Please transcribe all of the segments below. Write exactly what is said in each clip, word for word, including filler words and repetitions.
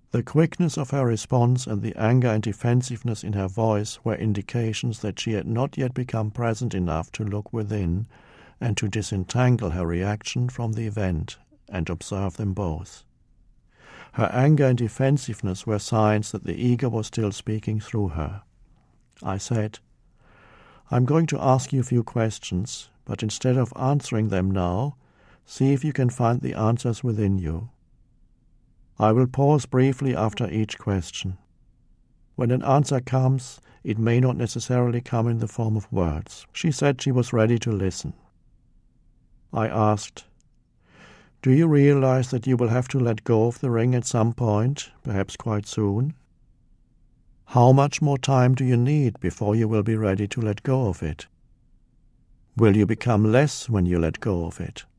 The quickness of her response and the anger and defensiveness in her voice were indications that she had not yet become present enough to look within and to disentangle her reaction from the event and observe them both. Her anger and defensiveness were signs that the ego was still speaking through her. I said, "I'm going to ask you a few questions, but instead of answering them now, see if you can find the answers within you. I will pause briefly after each question. When an answer comes, it may not necessarily come in the form of words." She said she was ready to listen. I asked, "Do you realize that you will have to let go of the ring at some point, perhaps quite soon? How much more time do you need before you will be ready to let go of it? Will you become less when you let go of it?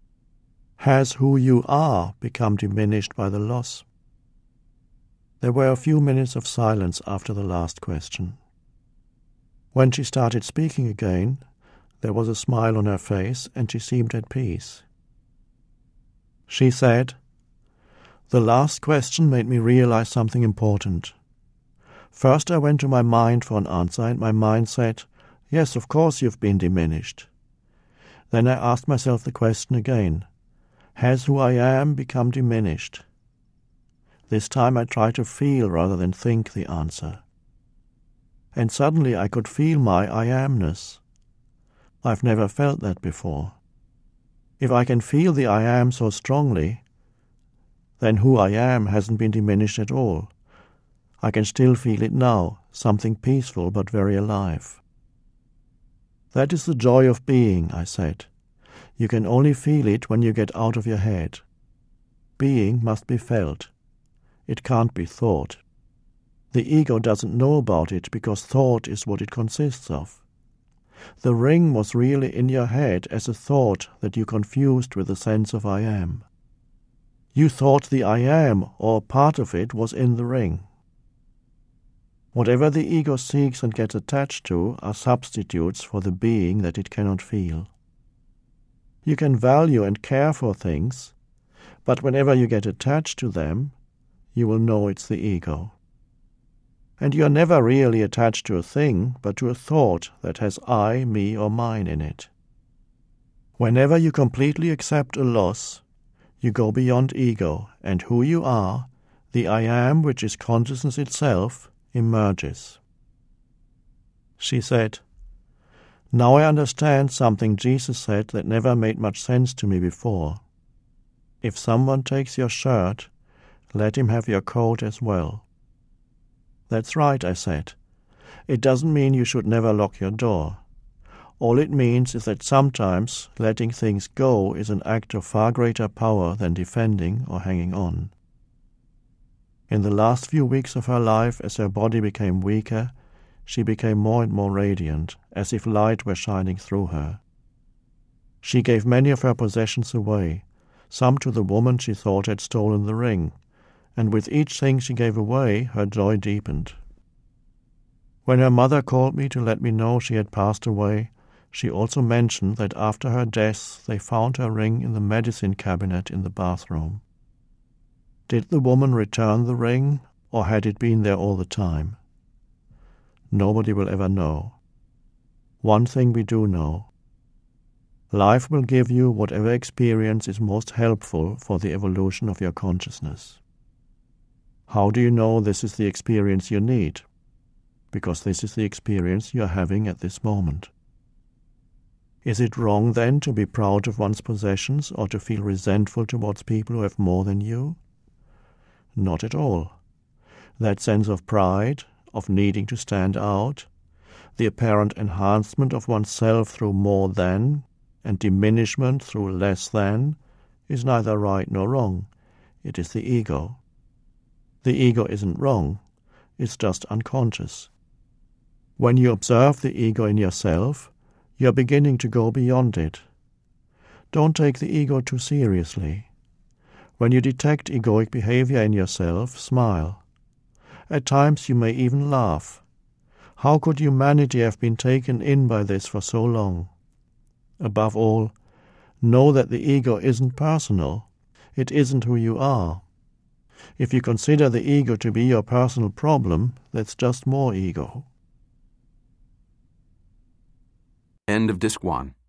Has who you are become diminished by the loss?" There were a few minutes of silence after the last question. When she started speaking again, there was a smile on her face and she seemed at peace. She said, "The last question made me realize something important. First I went to my mind for an answer and my mind said, 'Yes, of course you've been diminished.' Then I asked myself the question again, 'Has who I am become diminished?' This time I tried to feel rather than think the answer. And suddenly I could feel my I amness. I've never felt that before. If I can feel the I am so strongly, then who I am hasn't been diminished at all. I can still feel it now, something peaceful but very alive." "That is the joy of being," I said. "You can only feel it when you get out of your head. Being must be felt. It can't be thought. The ego doesn't know about it because thought is what it consists of. The ring was really in your head as a thought that you confused with the sense of I am. You thought the I am, or part of it, was in the ring. Whatever the ego seeks and gets attached to are substitutes for the being that it cannot feel. You can value and care for things, but whenever you get attached to them, you will know it's the ego. And you are never really attached to a thing, but to a thought that has I, me, or mine in it. Whenever you completely accept a loss, you go beyond ego, and who you are, the I am, which is consciousness itself, emerges." She said, "Now I understand something Jesus said that never made much sense to me before. If someone takes your shirt, let him have your coat as well." "That's right," I said. "It doesn't mean you should never lock your door. All it means is that sometimes letting things go is an act of far greater power than defending or hanging on." In the last few weeks of her life, as her body became weaker, she became more and more radiant, as if light were shining through her. She gave many of her possessions away, some to the woman she thought had stolen the ring, and with each thing she gave away, her joy deepened. When her mother called me to let me know she had passed away, she also mentioned that after her death they found her ring in the medicine cabinet in the bathroom. Did the woman return the ring, or had it been there all the time? Nobody will ever know. One thing we do know. Life will give you whatever experience is most helpful for the evolution of your consciousness. How do you know this is the experience you need? Because this is the experience you are having at this moment. Is it wrong then to be proud of one's possessions or to feel resentful towards people who have more than you? Not at all. That sense of pride, of needing to stand out, the apparent enhancement of oneself through more than, and diminishment through less than, is neither right nor wrong. It is the ego. The ego isn't wrong, it's just unconscious. When you observe the ego in yourself, you are beginning to go beyond it. Don't take the ego too seriously. When you detect egoic behavior in yourself, smile. At times you may even laugh. How could humanity have been taken in by this for so long? Above all, know that the ego isn't personal. It isn't who you are. If you consider the ego to be your personal problem, that's just more ego. End of Disc one.